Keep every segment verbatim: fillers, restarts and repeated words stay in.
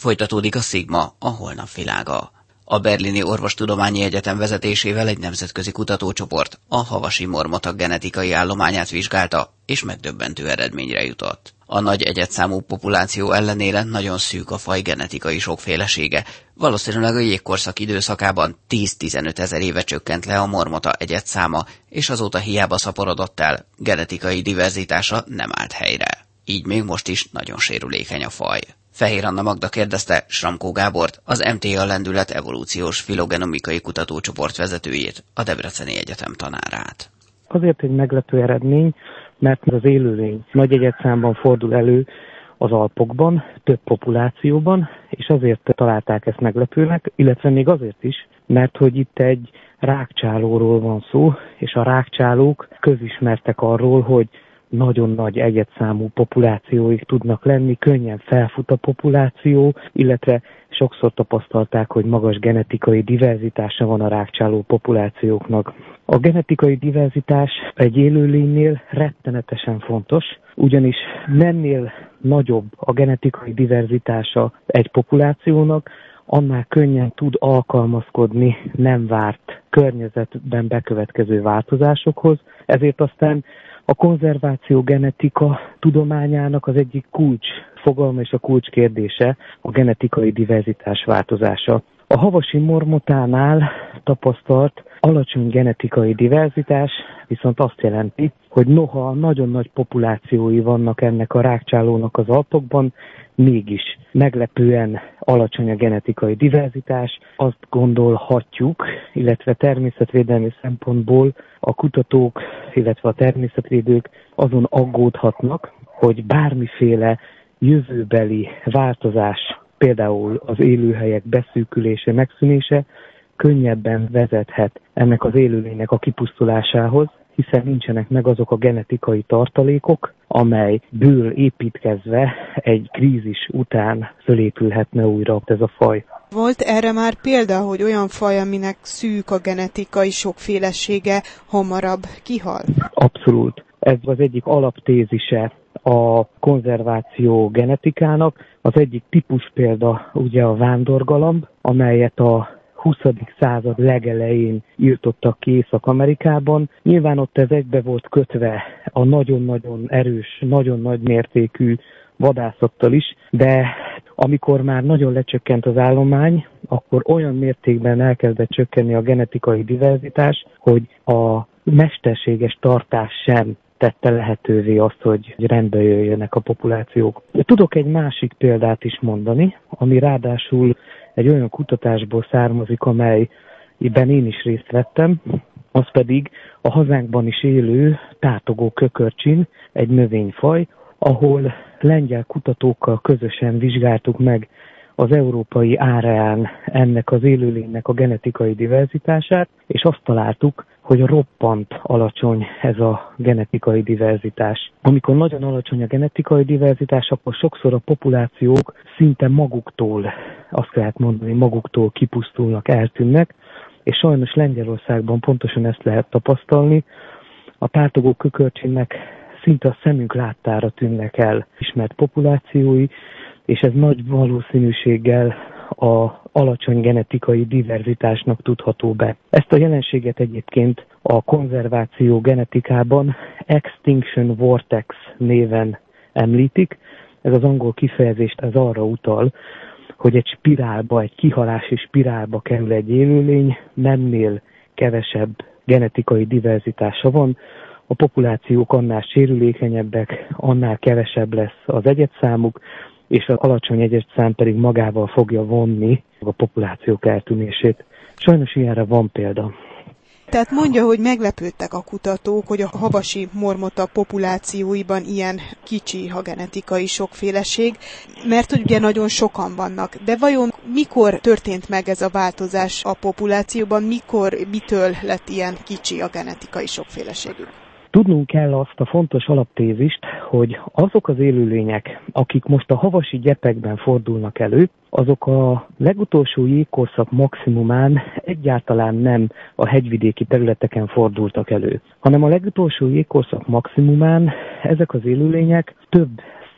Folytatódik a Szigma, a holnap világa. A Berlini Orvostudományi Egyetem vezetésével egy nemzetközi kutatócsoport a havasi mormotak genetikai állományát vizsgálta, és megdöbbentő eredményre jutott. A nagy egyedszámú populáció ellenére nagyon szűk a faj genetikai sokfélesége. Valószínűleg a jégkorszak időszakában tíz-tizenöt ezer éve csökkent le a mormota egyedszáma, és azóta hiába szaporodott el, genetikai diverzitása nem állt helyre. Így még most is nagyon sérülékeny a faj. Fehér Anna Magda kérdezte Sramkó Gábort, az em té á Lendület evolúciós filogenomikai kutatócsoport vezetőjét, a Debreceni Egyetem tanárát. Azért egy meglepő eredmény, mert az élőlény nagy egyedszámban fordul elő az Alpokban, több populációban, és azért találták ezt meglepőnek, illetve még azért is, mert hogy itt egy rágcsálóról van szó, és a rágcsálók közismertek arról, hogy nagyon nagy egyedszámú populációik tudnak lenni, könnyen felfut a populáció, illetve sokszor tapasztalták, hogy magas genetikai diverzitása van a rágcsáló populációknak. A genetikai diverzitás egy élőlénynél rettenetesen fontos, ugyanis mennél nagyobb a genetikai diverzitása egy populációnak, annál könnyen tud alkalmazkodni nem várt környezetben bekövetkező változásokhoz, ezért aztán a konzerváció genetika tudományának az egyik kulcs fogalma és a kulcs kérdése a genetikai diverzitás változása. A havasi mormotánál tapasztalt alacsony genetikai diverzitás viszont azt jelenti, hogy noha nagyon nagy populációi vannak ennek a rágcsálónak az Alpokban, mégis meglepően alacsony a genetikai diverzitás. Azt gondolhatjuk, illetve természetvédelmi szempontból a kutatók, illetve a természetvédők azon aggódhatnak, hogy bármiféle jövőbeli változás, például az élőhelyek beszűkülése, megszűnése könnyebben vezethet ennek az élőlénynek a kipusztulásához, hiszen nincsenek meg azok a genetikai tartalékok, amelyből építkezve egy krízis után fölépülhetne újra ez a faj. Volt erre már példa, hogy olyan faj, aminek szűk a genetikai sokfélesége, hamarabb kihal? Abszolút. Ez az egyik alaptézise a konzerváció genetikának. Az egyik típus példa ugye a vándorgalamb, amelyet a huszadik század legelején írtottak ki Észak-Amerikában. Nyilván ott ez egybe volt kötve a nagyon-nagyon erős, nagyon nagy mértékű vadászattal is, de amikor már nagyon lecsökkent az állomány, akkor olyan mértékben elkezdett csökkenni a genetikai diverzitás, hogy a mesterséges tartás sem tette lehetővé azt, hogy rendbe jöjjenek a populációk. Tudok egy másik példát is mondani, ami ráadásul egy olyan kutatásból származik, amelyben én is részt vettem, az pedig a hazánkban is élő tátogó kökörcsin, egy növényfaj, ahol lengyel kutatókkal közösen vizsgáltuk meg az európai áreán ennek az élőlénynek a genetikai diverzitását, és azt találtuk, hogy roppant alacsony ez a genetikai diverzitás. Amikor nagyon alacsony a genetikai diverzitás, akkor sokszor a populációk szinte maguktól, azt lehet mondani, maguktól kipusztulnak, eltűnnek, és sajnos Lengyelországban pontosan ezt lehet tapasztalni. A tátogó kökörcsinnek szinte a szemünk láttára tűnnek el ismert populációi, és ez nagy valószínűséggel az alacsony genetikai diverzitásnak tudható be. Ezt a jelenséget egyébként a konzerváció genetikában Extinction Vortex néven említik. Ez az angol kifejezést ez arra utal, hogy egy spirálba, egy kihalási spirálba kerül egy élőlény, mennél kevesebb genetikai diverzitása van, a populációk annál sérülékenyebbek, annál kevesebb lesz az egyedszámuk, és az alacsony egyedszám pedig magával fogja vonni a populációk eltűnését. Sajnos ilyenre van példa. Tehát mondja, hogy meglepődtek a kutatók, hogy a havasi mormota populációiban ilyen kicsi a genetikai sokféleség, mert ugye nagyon sokan vannak. De vajon mikor történt meg ez a változás a populációban, mikor, mitől lett ilyen kicsi a genetikai sokféleségük? Tudnunk kell azt a fontos alaptézist, hogy azok az élőlények, akik most a havasi gyepekben fordulnak elő, azok a legutolsó jégkorszak maximumán egyáltalán nem a hegyvidéki területeken fordultak elő, hanem a legutolsó jégkorszak maximumán ezek az élőlények több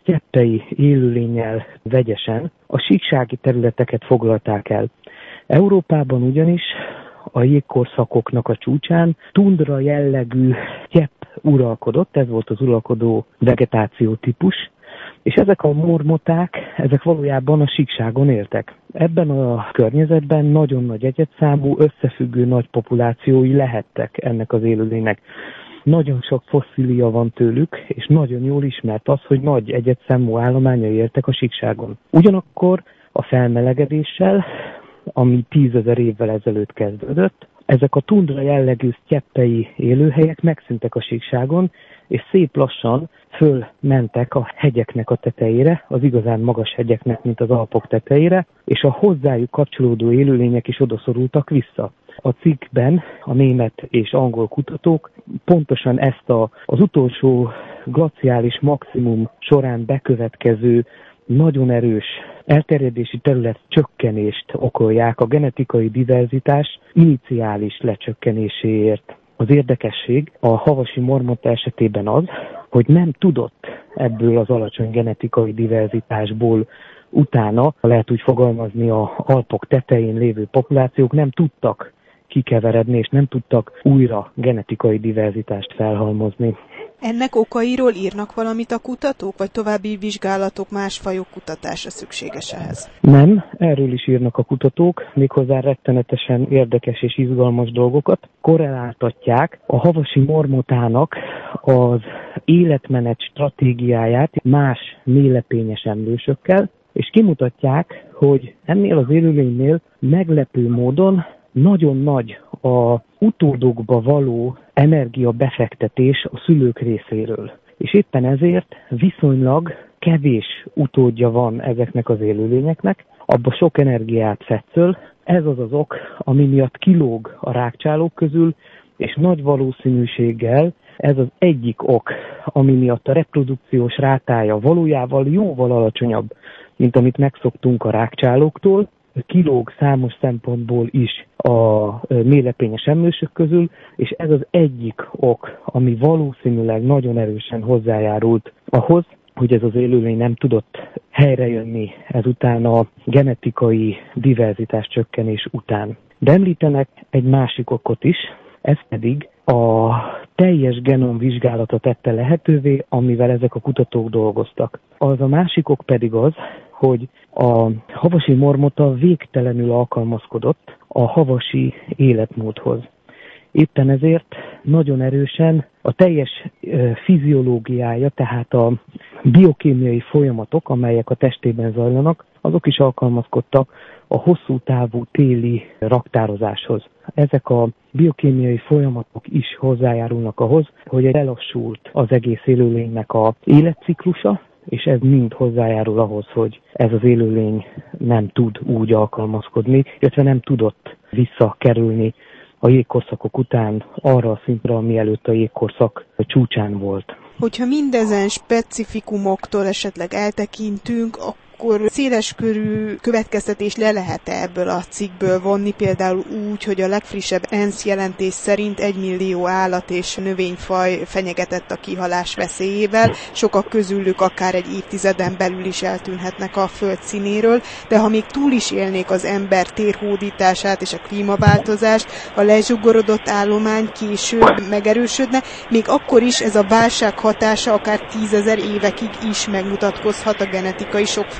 sztyeppei élőlénnyel vegyesen a síksági területeket foglalták el. Európában ugyanis a jégkorszakoknak a csúcsán tundra jellegű sztyepp uralkodott, ez volt az uralkodó vegetáció típus, és ezek a mormoták, ezek valójában a síkságon éltek. Ebben a környezetben nagyon nagy egyedszámú, összefüggő nagy populációi lehettek ennek az élőlénynek. Nagyon sok fosszília van tőlük, és nagyon jól ismert az, hogy nagy egyedszámú állományai éltek a síkságon. Ugyanakkor a felmelegedéssel, ami tízezer évvel ezelőtt kezdődött, ezek a tundra jellegű sztyeppei élőhelyek megszűntek a síkságon, és szép lassan fölmentek a hegyeknek a tetejére, az igazán magas hegyeknek, mint az Alpok tetejére, és a hozzájuk kapcsolódó élőlények is odaszorultak vissza. A cikkben a német és angol kutatók pontosan ezt a, az utolsó glaciális maximum során bekövetkező nagyon erős elterjedési terület csökkenést okolják a genetikai diverzitás iniciális lecsökkenéséért. Az érdekesség a havasi mormota esetében az, hogy nem tudott ebből az alacsony genetikai diverzitásból utána, lehet úgy fogalmazni, a Alpok tetején lévő populációk nem tudtak kikeveredni, és nem tudtak újra genetikai diverzitást felhalmozni. Ennek okairól írnak valamit a kutatók, vagy további vizsgálatok, más fajok kutatása szükséges ehhez? Nem, erről is írnak a kutatók, méghozzá rettenetesen érdekes és izgalmas dolgokat. Korreláltatják a havasi mormotának az életmenet stratégiáját más mélylepényes emlősökkel, és kimutatják, hogy ennél az élőlénynél meglepő módon nagyon nagy a utódokba való energiabefektetés a szülők részéről. És éppen ezért viszonylag kevés utódja van ezeknek az élőlényeknek, abba sok energiát fetszöl. Ez az az ok, ami miatt kilóg a rágcsálók közül, és nagy valószínűséggel ez az egyik ok, ami miatt a reprodukciós rátája valójával jóval alacsonyabb, mint amit megszoktunk a rágcsálóktól, kilóg számos szempontból is a mélylepényes emlősök közül, és ez az egyik ok, ami valószínűleg nagyon erősen hozzájárult ahhoz, hogy ez az élőlény nem tudott helyrejönni ezután a genetikai diverzitás csökkenés után. De említenek egy másik okot is, ez pedig a teljes genom vizsgálata tette lehetővé, amivel ezek a kutatók dolgoztak. Az a másik ok pedig az, hogy a havasi mormota végtelenül alkalmazkodott a havasi életmódhoz. Éppen ezért nagyon erősen a teljes fiziológiája, tehát a biokémiai folyamatok, amelyek a testében zajlanak, azok is alkalmazkodtak a hosszú távú téli raktározáshoz. Ezek a biokémiai folyamatok is hozzájárulnak ahhoz, hogy lelassult az egész élőlénynek a életciklusa, és ez mind hozzájárul ahhoz, hogy ez az élőlény nem tud úgy alkalmazkodni, illetve nem tudott visszakerülni a jégkorszakok után arra a szintre, ami előtt a jégkorszak csúcsán volt. Hogyha mindezen specifikumoktól esetleg eltekintünk, akkor széleskörű következtetés le lehet ebből a cikkből vonni, például úgy, hogy a legfrissebb ENSZ jelentés szerint egymillió állat és növényfaj fenyegetett a kihalás veszélyével, sokak közülük akár egy évtizeden belül is eltűnhetnek a föld színéről, de ha még túl is élnék az ember térhódítását és a klímaváltozást, a lezsugorodott állomány később megerősödne, még akkor is ez a válság hatása akár tízezer évekig is megmutatkozhat a genetikai sokféleségben,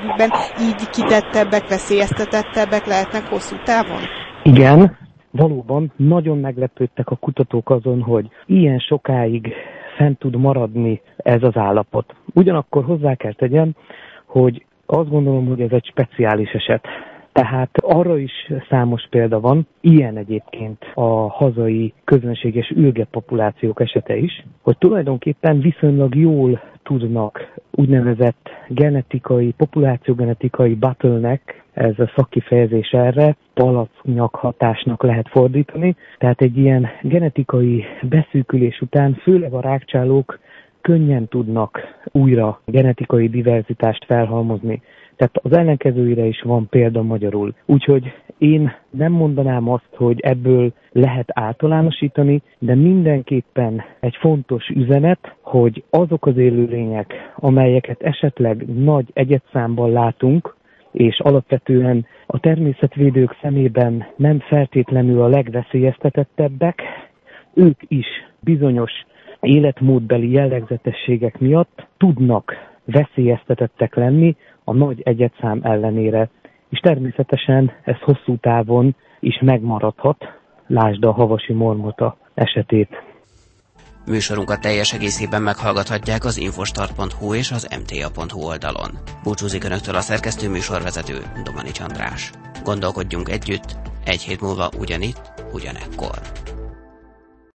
így kitettebbek, veszélyeztetettebbek lehetnek hosszú távon? Igen, valóban nagyon meglepődtek a kutatók azon, hogy ilyen sokáig fent tud maradni ez az állapot. Ugyanakkor hozzá kell tegyem, hogy azt gondolom, hogy ez egy speciális eset. Tehát arra is számos példa van, ilyen egyébként a hazai közönséges ülgepopulációk esete is, hogy tulajdonképpen viszonylag jól tudnak úgynevezett genetikai, populációgenetikai bottleneck, ez a szakkifejezés erre, palacnyak hatásnak lehet fordítani. Tehát egy ilyen genetikai beszűkülés után főleg a rágcsálók könnyen tudnak újra genetikai diverzitást felhalmozni. Tehát az ellenkezőire is van példa magyarul. Úgyhogy én nem mondanám azt, hogy ebből lehet általánosítani, de mindenképpen egy fontos üzenet, hogy azok az élőlények, amelyeket esetleg nagy egyedszámban látunk, és alapvetően a természetvédők szemében nem feltétlenül a legveszélyeztetettebbek, ők is bizonyos életmódbeli jellegzetességek miatt tudnak veszélyeztetettek lenni a nagy egyedszám ellenére. És természetesen ez hosszú távon is megmaradhat, lásd a havasi mormota esetét. Műsorunkat teljes egészében meghallgathatják az infostart pont hu és az em té á pont hu oldalon. Búcsúzik önöktől a szerkesztő műsorvezető, Domanics András. Gondolkodjunk együtt, egy hét múlva ugyanitt, ugyanekkor.